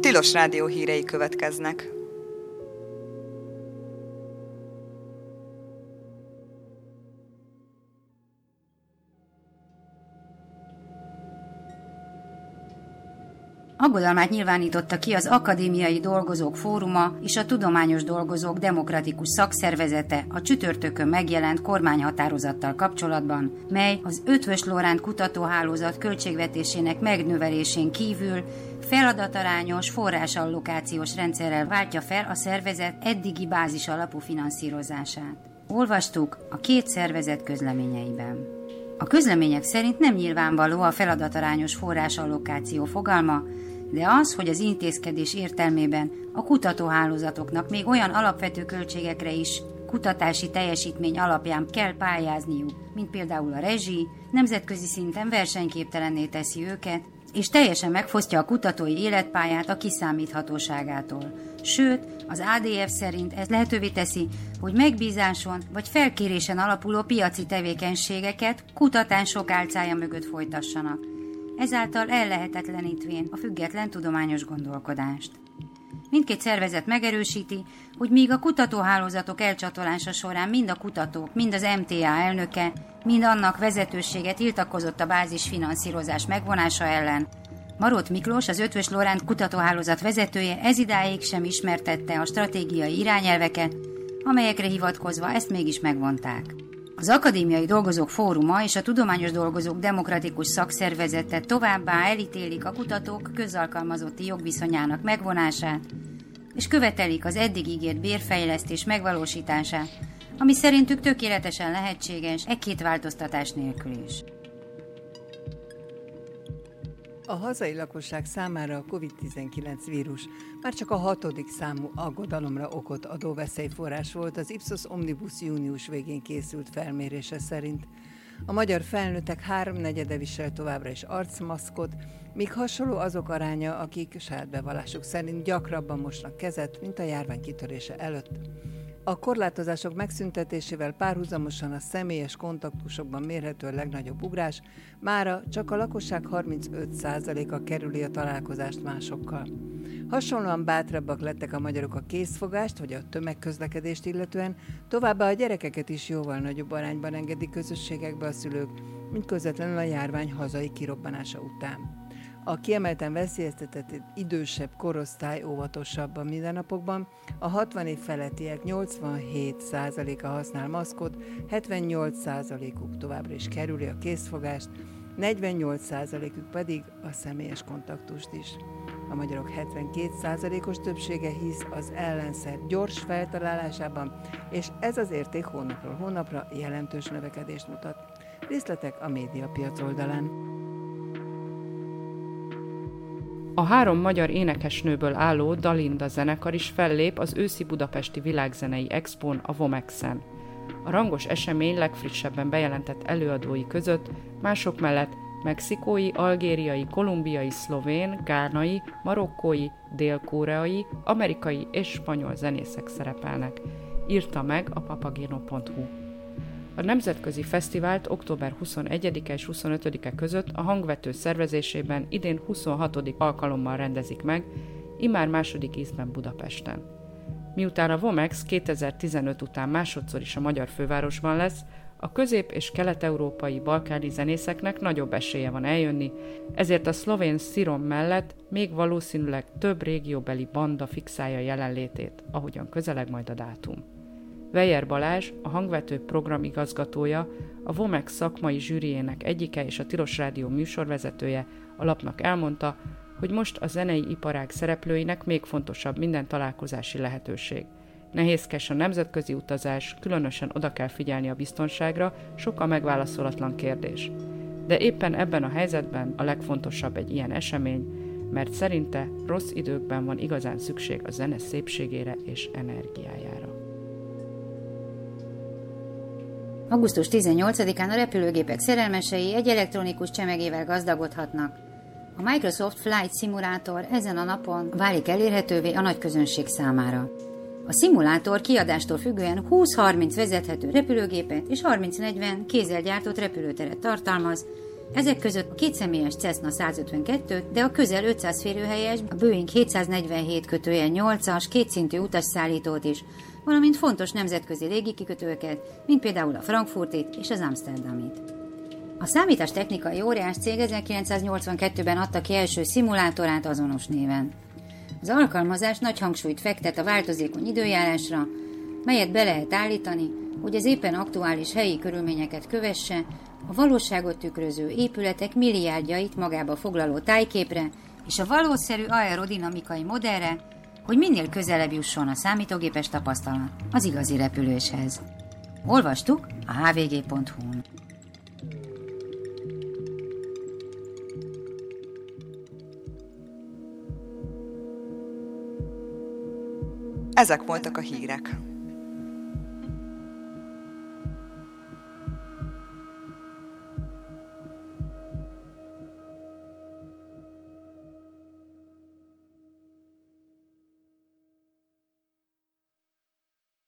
Tilos Rádió hírei következnek. Aggodalmát nyilvánította ki az Akadémiai Dolgozók Fóruma és a Tudományos Dolgozók Demokratikus Szakszervezete a csütörtökön megjelent kormányhatározattal kapcsolatban, mely az Eötvös Loránd Kutatóhálózat költségvetésének megnövelésén kívül feladatarányos forrásallokációs rendszerrel váltja fel a szervezet eddigi bázis alapú finanszírozását. Olvastuk a két szervezet közleményeiben. A közlemények szerint nem nyilvánvaló a feladatarányos forrásallokáció fogalma, de az, hogy az intézkedés értelmében a kutatóhálózatoknak még olyan alapvető költségekre is kutatási teljesítmény alapján kell pályázniuk, mint például a rezsi, nemzetközi szinten versenyképtelenné teszi őket, és teljesen megfosztja a kutatói életpályát a kiszámíthatóságától. Sőt, az ADF szerint ez lehetővé teszi, hogy megbízáson vagy felkérésen alapuló piaci tevékenységeket kutatások álcája mögött folytassanak, ezáltal ellehetetlenítvén a független tudományos gondolkodást. Mindkét szervezet megerősíti, hogy míg a kutatóhálózatok elcsatolása során mind a kutatók, mind az MTA elnöke, mind annak vezetősége tiltakozott a bázisfinanszírozás megvonása ellen, Marót Miklós, az Eötvös Loránd Kutatóhálózat vezetője ezidáig sem ismertette a stratégiai irányelveket, amelyekre hivatkozva ezt mégis megvonták. Az Akadémiai Dolgozók Fóruma és a Tudományos Dolgozók Demokratikus Szakszervezete továbbá elítélik a kutatók közalkalmazotti jogviszonyának megvonását, és követelik az eddig ígért bérfejlesztés megvalósítását, ami szerintük tökéletesen lehetséges két változtatás nélkül is. A hazai lakosság számára a COVID-19 vírus már csak a 6. számú aggodalomra okot adó veszélyforrás volt az Ipsos Omnibus június végén készült felmérése szerint. A magyar felnőttek 3/4 visel továbbra is arcmaszkot, míg hasonló azok aránya, akik saját bevallásuk szerint gyakrabban mosnak kezet, mint a járvány kitörése előtt. A korlátozások megszüntetésével párhuzamosan a személyes kontaktusokban mérhető a legnagyobb ugrás, mára csak a lakosság 35%-a kerüli a találkozást másokkal. Hasonlóan bátrabbak lettek a magyarok a készfogást vagy a tömegközlekedést illetően, továbbá a gyerekeket is jóval nagyobb arányban engedik közösségekbe a szülők, mint közvetlenül a járvány hazai kirobbanása után. A kiemelten veszélyeztetett idősebb korosztály óvatosabb a mindennapokban, a 60 év felettiek 87%-a használ maszkot, 78%-uk továbbra is kerüli a készfogást, 48%-uk pedig a személyes kontaktust is. A magyarok 72%-os többsége hisz az ellenszer gyors feltalálásában, és ez az érték hónapról hónapra jelentős növekedést mutat. Részletek a Médiapiac oldalán. A 3 magyar énekesnőből álló Dalinda zenekar is fellép az őszi budapesti világzenei expón, a Vomexen. A rangos esemény legfrissebben bejelentett előadói között mások mellett mexikói, algériai, kolumbiai, szlovén, gánai, marokkói, dél-koreai, amerikai és spanyol zenészek szerepelnek, írta meg a papageno.hu. A nemzetközi fesztivált október 21-e és 25-e között a Hangvető szervezésében idén 26. alkalommal rendezik meg, immár második ízben Budapesten. Miután a Vomex 2015 után másodszor is a magyar fővárosban lesz, a közép- és kelet-európai balkáni zenészeknek nagyobb esélye van eljönni, ezért a szlovén Szirom mellett még valószínűleg több régióbeli banda fixálja jelenlétét, ahogyan közeleg majd a dátum. Weyer Balázs, a Hangvető programigazgatója, a Vomex szakmai zsűriének egyike és a Tilos Rádió műsorvezetője a lapnak elmondta, hogy most a zenei iparág szereplőinek még fontosabb minden találkozási lehetőség. Nehézkes a nemzetközi utazás, különösen oda kell figyelni a biztonságra, sok a megválaszolatlan kérdés. De éppen ebben a helyzetben a legfontosabb egy ilyen esemény, mert szerinte rossz időkben van igazán szükség a zene szépségére és energiájára. Augusztus 18-án a repülőgépek szerelmesei egy elektronikus csemegével gazdagodhatnak. A Microsoft Flight Simulator ezen a napon válik elérhetővé a nagy közönség számára. A szimulátor kiadástól függően 20-30 vezethető repülőgépet és 30-40 kézzel gyártott repülőteret tartalmaz, Ezek között a kétszemélyes Cessna 152, de a közel 500 férőhelyes, a Boeing 747-8-as kétszintű utasszállítót is, valamint fontos nemzetközi légikikötőket, mint például a Frankfurtit és az Amsterdamit. A számítástechnikai óriás cég 1982-ben adta ki első szimulátorát azonos néven. Az alkalmazás nagy hangsúlyt fektet a változékony időjárásra, melyet be lehet állítani, hogy az éppen aktuális helyi körülményeket kövesse, a valóságot tükröző épületek milliárdjait magába foglaló tájképre és a valószerű aerodinamikai modellre, hogy minél közelebb jusson a számítógépes tapasztalat az igazi repüléshez. Olvastuk a hvg.hu-n. Ezek voltak a hírek.